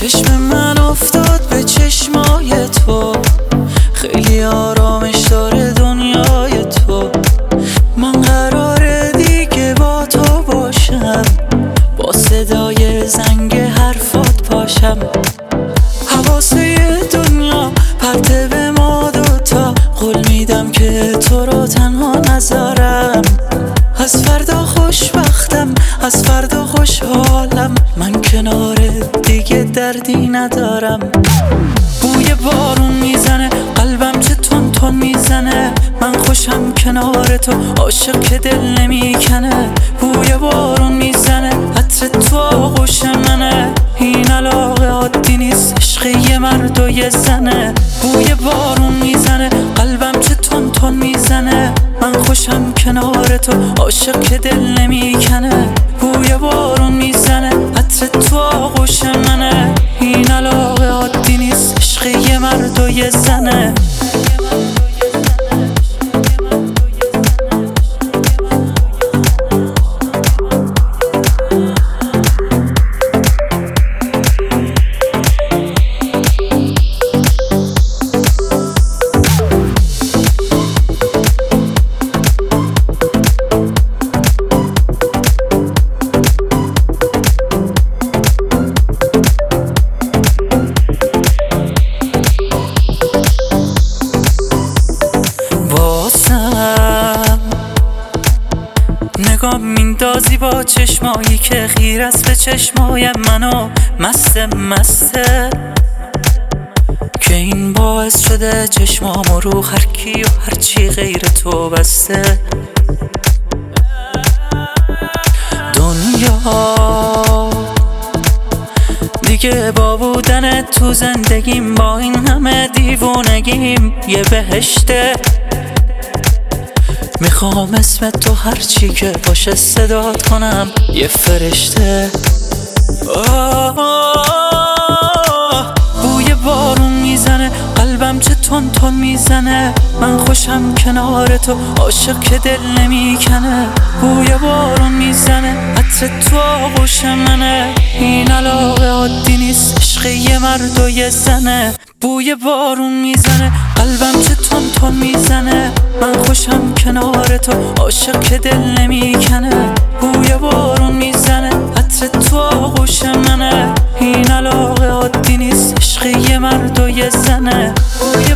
چشم من افتاد به چشمای تو، خیلی آرامش داره دنیای تو. من قراره دیگه با تو باشم، با صدای زنگ حرفات پاشم. حواسه دنیا پرته به ما دوتا، قول میدم که تو رو تنها نذارم. از فردا خوشبختم، از فردا خوشحالم، من کنار دیگه دردی ندارم. بوی بارون میزنه قلبم چه تون تون میزنه، من خوشم کنار تو، عاشق که دل نمیکنه. بوی بارون میزنه عطر تو آغوش منه، این علاقه عادی نیست، عشق یه مرد و یه زنه. بوی بارون میزنه قلبم چه تون تون میزنه، من خوشم کنار تو، عاشق که دل نمیکنه. بوی بارون میزنه عطر تو آغوش منه، این علاقه عادی نیست، عشق یه مرد و یه زنه. نگاه میندازی با چشمایی که خیر است به چشمای منو، مسته که این باعث شده چشمامو رو هر کی و هر چی غیر تو بسته. دنیا دیگه با بودن تو زندگیم، با این همه دیوونگیم یه بهشته. میخوام اسم تو هرچی که باشه صدات کنم، یه فرشته. بوی بارون میزنه قلبم چه تون تون میزنه، من خوشم کنار تو، عاشق که دل نمیکنه. بوی بارون میزنه عطر تو آغوش منه، این علاقه عادی نیست، عشق یه مرد و یه زنه. بوی بارون میزنه قلبم چه تون تون میزنه، من خوشم کنار تو، عاشق که دل نمیکنه. بوی بارون میزنه عطر تو آغوش منه، این علاقه عادی نیست، عشق یه مرد و یه زنه.